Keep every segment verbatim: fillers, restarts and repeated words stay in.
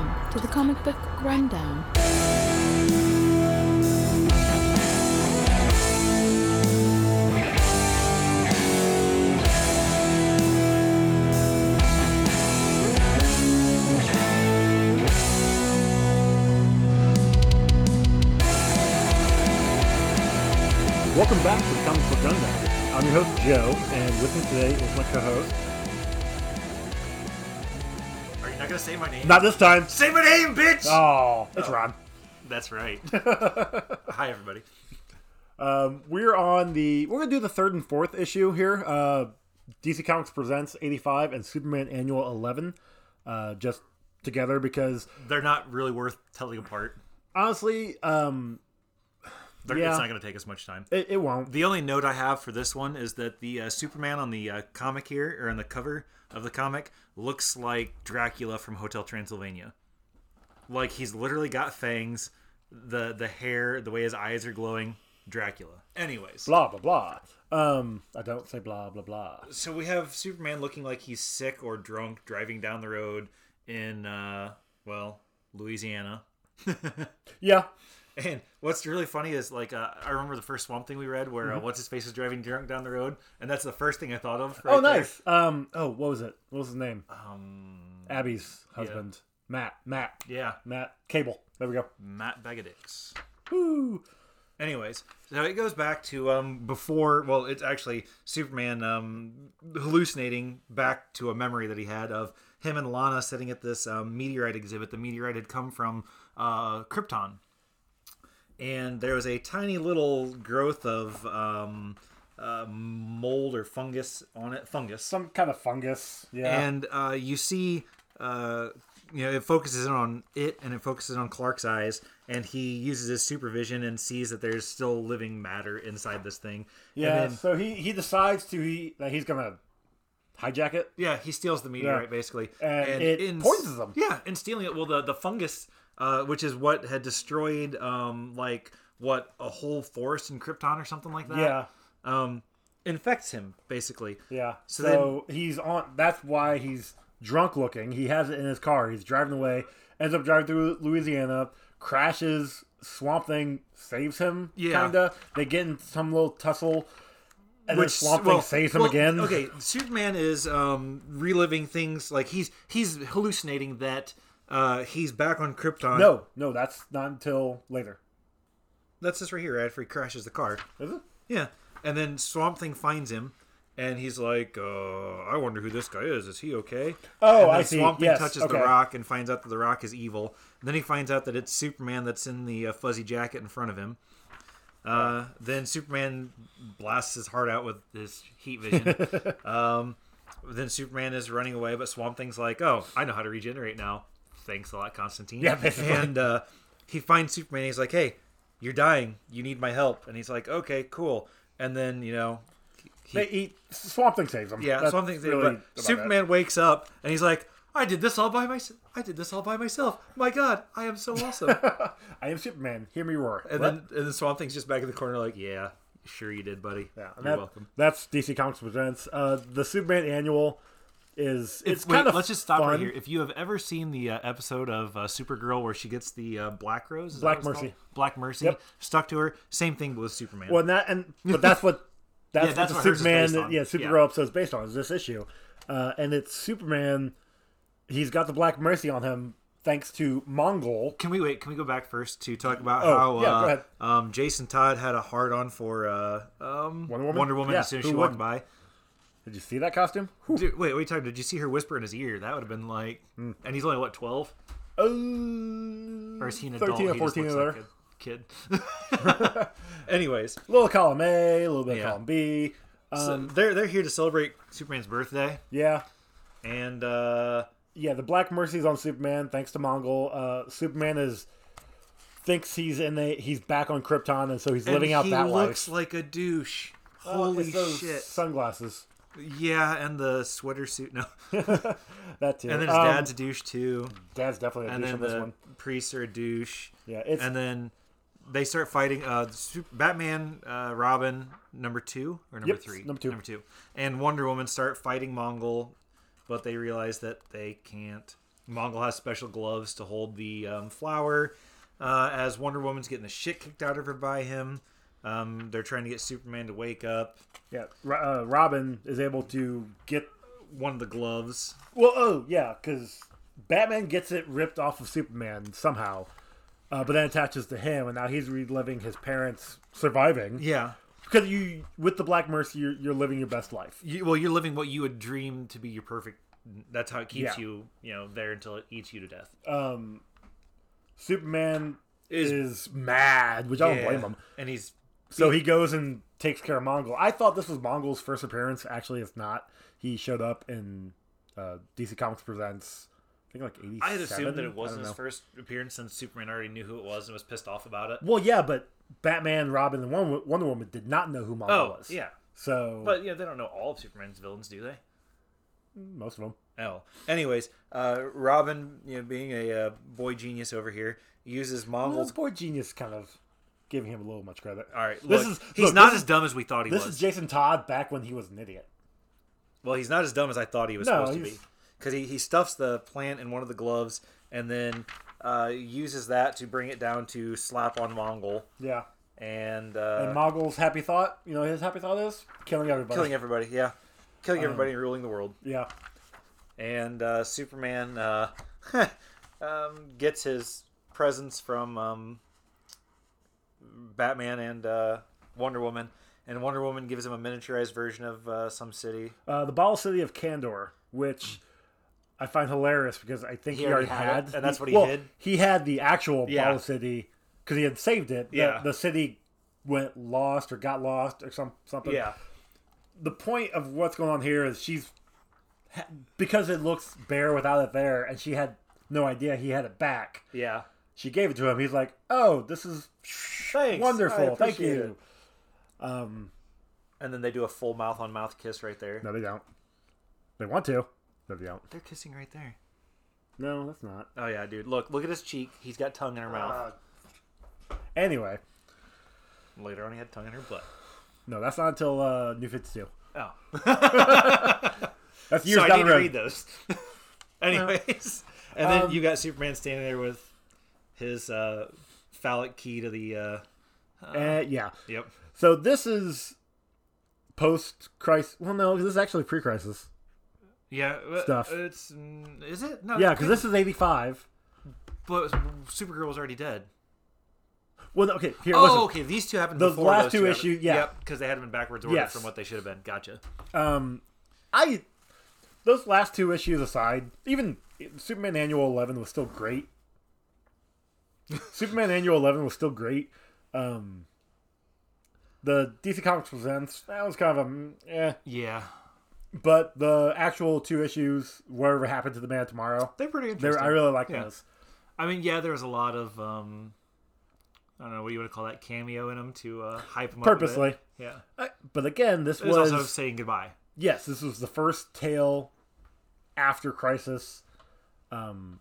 Welcome to the Comic Book Rundown. Welcome back to the Comic Book Rundown. I'm your host, Joe, and with me today is my co-host. Are you not going to say my name? Not this time. Say my name, bitch! Oh, it's Oh. Ron. That's right. Hi, everybody. Um, we're on the, we're going to do the third and fourth issue here. Uh, D C Comics Presents eighty-five and Superman Annual eleven, uh, just together because, They're not really worth telling apart. honestly, um, They're, Yeah. It's not going to take us much time. it, it won't. The only note I have for this one is that the uh, Superman on the uh, comic here, or on the cover of the comic, looks like Dracula from Hotel Transylvania. Like, he's literally got fangs, the the hair, the way his eyes are glowing. Dracula. Anyways. Blah, blah, blah. Um, I don't say blah, blah, blah. So we have Superman looking like he's sick or drunk, driving down the road in, uh, well, Louisiana. Yeah. And what's really funny is, like, uh, I remember the first Swamp Thing we read where uh, what's his face was driving drunk down the road, and that's the first thing I thought of. Right Oh, nice. Um, oh, what was it? What was his name? There. Um, Abby's husband. Matt. Matt. yeah, Matt. Cable. There we go. Matt Bagadix. Woo. Anyways, so it goes back to um before. Well, it's actually Superman um hallucinating back to a memory that he had of him and Lana sitting at this um, meteorite exhibit. The meteorite had come from uh, Krypton. And there was a tiny little growth of um, uh, mold or fungus on it. Fungus. Some kind of fungus. Yeah. And uh, you see, uh, you know, it focuses in on it and it focuses on Clark's eyes. And he uses his supervision and sees that there's still living matter inside this thing. yeah. And then, So he, he decides to he that he's gonna hijack it. yeah, he steals the meteorite, Yeah. basically. And it in- poisons him. Yeah, and stealing it. Well, the, the fungus... Uh, which is what had destroyed, um, like, what, a whole forest in Krypton or something like that? Yeah. Um, infects him, basically. Yeah. So So, he's on. That's why he's drunk looking. He has it in his car. He's driving away. Ends up driving through Louisiana. Crashes. Swamp Thing saves him. Yeah. Kinda. They get in some little tussle. And Which, then Swamp well, Thing saves him well, again. Okay, Superman is um, reliving things, like, he's he's hallucinating that uh, he's back on Krypton. No, no, that's not until later. That's this right here, after he crashes the car. Is it? Yeah. And then Swamp Thing finds him, and he's like, uh, I wonder who this guy is. Is he okay? Oh, and then I see. Swamp Thing Yes, touches okay. the Rock and finds out that the Rock is evil. And then he finds out that it's Superman that's in the uh, fuzzy jacket in front of him. Uh, then Superman blasts his heart out with his heat vision. um, then Superman is running away, but Swamp Thing's like, oh, I know how to regenerate now. Thanks a lot, Constantine. Yeah, basically. And uh, he finds Superman. And he's like, hey, you're dying. You need my help. And he's like, okay, cool. And then, you know... He, They eat. Swamp Thing saves him. yeah, That's Swamp Thing's really but about Superman wakes up, and he's like, I did this all by myself. I did this all by myself. My God, I am so awesome. it. I am Superman. Hear me roar. and What? then and then Swamp Thing's just back in the corner like, yeah, sure you did, buddy. Yeah, and You're that- welcome. That's D C Comics Presents. Uh, the Superman Annual is it's Wait, kind of let's just stop fun. right here. If you have ever seen the uh, episode of uh, Supergirl where she gets the uh, Black Rose, is that Black what it's Mercy. called? Black Mercy, Yep. stuck to her. Same thing with Superman. Well, and that and but that's what that's, Yeah, that's what what the hers is Superman based on. yeah Supergirl Yeah. episode is based on is this issue, uh, and it's Superman. He's got the Black Mercy on him thanks to Mongol. Can we wait? Can we go back first to talk about Oh, how yeah, uh, go ahead. um, Jason Todd had a hard on for uh, um, Wonder Woman? Yeah, as soon as who she wouldn't? walked by? Did you see that costume? Whew. Dude, wait, wait, time. Did you see her whisper in his ear? That would have been like, Hmm. and he's only what twelve, Uh, or is he an adult? thirteen or He just fourteen looks there. like a kid. Anyways, A little column A, a little bit Yeah. of column B. so Um, they're they're here to celebrate Superman's birthday, yeah. and uh, Yeah, the Black Mercy's on Superman thanks to Mongol. Uh, Superman is thinks he's in the he's back on Krypton, and so he's living and out he that looks life. like a douche. Oh, Holy it's those shit! Sunglasses. Yeah, and the sweater suit. No, That too. and then his Um, dad's a douche too. dad's definitely a And douche then on this the one. priests are a douche. Yeah, it's And then they start fighting. Uh, Sup- Batman, uh, Robin, number two or number Yep, three? number two. Number two. And Wonder Woman start fighting Mongol, but they realize that they can't Mongol has special gloves to hold the um, flower. Uh, as Wonder Woman's getting the shit kicked out of her by him, um, they're trying to get Superman to wake up. Yeah, uh, Robin is able to get one of the gloves. Well, oh yeah, because Batman gets it ripped off of Superman somehow, uh, but then attaches to him, and now he's reliving his parents surviving. Yeah, because you with the Black Mercy, you're, you're living your best life. You, well, you're living what you would dream to be your perfect. That's how it keeps Yeah. you, you know, there until it eats you to death. Um, Superman Is- is, mad, which I don't Yeah. blame him. And he's So he goes and takes care of Mongol. I thought this was Mongol's first appearance. Actually, it's not. He showed up in uh, D C Comics Presents, I think like eighty-seven. I had assumed that it I wasn't don't his know. first appearance since Superman already knew who it was and was pissed off about it. Well, yeah, but Batman, Robin, and Wonder Wonder Woman did not know who Mongol Oh, was. yeah. So, But, yeah, they don't know all of Superman's villains, do they? most of them. Oh. Anyways, uh, Robin, you know, being a uh, boy genius over here, uses Well, Mongol's... Boy Genius kind of giving him a little much credit. All right, This look, is- he's look, not this as is- dumb as we thought he This was. is Jason Todd back when he was an idiot. Well, he's not as dumb as I thought he was No, supposed to be. he's- Because he, he stuffs the plant in one of the gloves and then uh, uses that to bring it down to slap on Mongol. Yeah. And, uh, And Mongol's happy thought, you know, his happy thought is killing everybody. killing everybody, yeah. Killing Um, everybody and ruling the world. Yeah. And uh, Superman uh, um, gets his presents from um, Batman and uh, Wonder Woman. And Wonder Woman gives him a miniaturized version of uh, some city. Uh, the Bottle City of Kandor, which I find hilarious because I think He he, already already had had. it, and that's what he well, hid? He had the actual Yeah. Bottle City because he had saved it. The- Yeah. The, city went lost or got lost or some something. Yeah. The point of what's going on here is she's because it looks bare without it there, and she had no idea he had it back. Yeah. She gave it to him. He's like, "Oh, this is Thanks. wonderful. I Thank appreciate you." it. Um, And then they do a full mouth on mouth kiss right there. no, they don't. They want to, but they don't. They're kissing right there. No, that's not. Oh yeah, dude. Look, look at his cheek. He's got tongue in her mouth. Anyway, Later on, he had tongue in her butt. no, that's not until uh, New fifty-two. Oh, That's years so I down need the to road. read those. Anyways, and then Um, you got Superman standing there with his uh, phallic key to the. Uh, Uh, yeah. yep. So this is post crisis. Well, no, this is actually pre crisis. Yeah. uh, Stuff. It's mm, is it? No. Yeah, because this is eighty-five. But Supergirl was already dead. Well, okay, here, Oh, listen. okay. These two happened The before last those two happened. issues, yeah. Yep, because they had them in backwards order Yes. from what they should have been. Gotcha. Um, I those last two issues aside, even Superman Annual eleven was still great. Superman Annual eleven was still great. Um, the D C Comics Presents, that was kind of a mm, eh. Yeah. But the actual two issues, whatever happened to the Man of Tomorrow, They're pretty they interesting. I really like Yeah. those. I mean, yeah, there was a lot of um, I don't know what you would call that cameo in them to uh, hype them Purposely. up. a bit. Yeah. I, but again, this It was, was, also saying goodbye. yes, this was the first tale after Crisis. Um,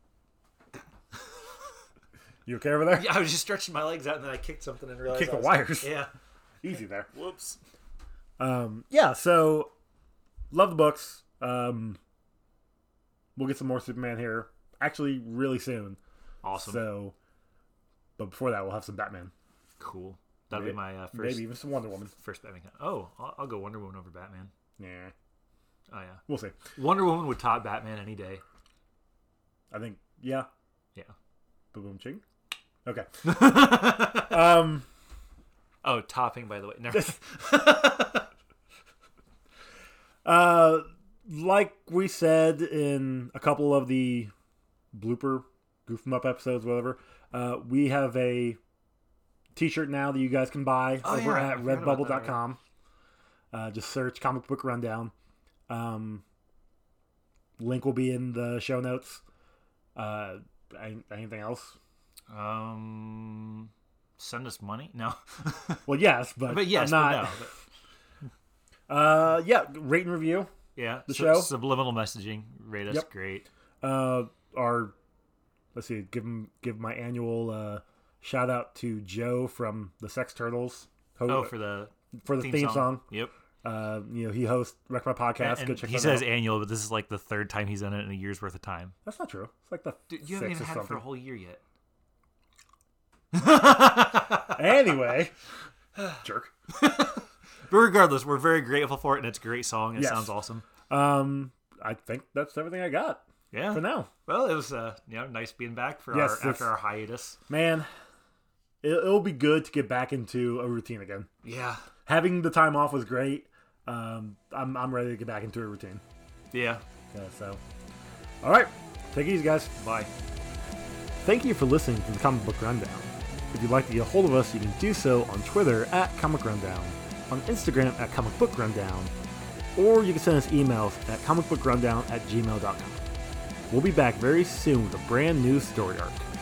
you okay over there? Yeah, I was just stretching my legs out and then I kicked something and realized Kick I the was- wires. Yeah. Easy there. Whoops. Um, yeah, so love the books. Um, we'll get some more Superman here actually really soon. Awesome. So, but before that, we'll have some Batman. Cool. That'll Maybe- be my uh, first Maybe even some Wonder Woman. first Batman. Oh, I'll, I'll go Wonder Woman over Batman. Yeah, Oh yeah. we'll see. Wonder Woman would top Batman any day. I think yeah. Yeah. Boom, boom, ching. Okay. um. Oh, topping by the way. Never. Uh, like we said in a couple of the blooper, goof 'em up episodes, whatever, uh, we have a t-shirt now that you guys can buy Oh, over yeah, I at forgot about redbubble that, dot com. Uh, just search Comic Book Rundown. Um, link will be in the show notes. Uh, any- anything else? um, send us money? No. Well, yes, but, but yes, I'm but not. no. But, Uh, yeah, rate and review. yeah. The Sub- show? Subliminal messaging. Rate us. Yep. Great. Uh, our let's see, give 'em- give my annual uh, shout out to Joe from the Sex Turtles. Ho- Oh, for the for the theme, theme, song. song. Yep. Uh, you know, he hosts Wreck My Podcast. And Go check he that says out. annual, but this is like the third time he's done it in a year's worth of time. That's not true. It's like the Dude, you haven't sixth even or had it for a something. whole year yet. Anyway, jerk. But regardless, we're very grateful for it, and it's a great song. It Yes. sounds awesome. Um, I think that's everything I got Yeah. for now. Well, it was uh, you know, nice being back for Yes, our it's- after our hiatus. Man, it, it'll be good to get back into a routine again. Yeah. Having the time off was great. Um, I'm I'm ready to get back into a routine. Yeah. Yeah, so, all right, take it easy, guys. Bye. Thank you for listening to the Comic Book Rundown. If you'd like to get a hold of us, you can do so on Twitter at Comic Rundown, on Instagram at Comic Book Rundown, or you can send us emails at comicbookrundown at gmail dot com. We'll be back very soon with a brand new story arc.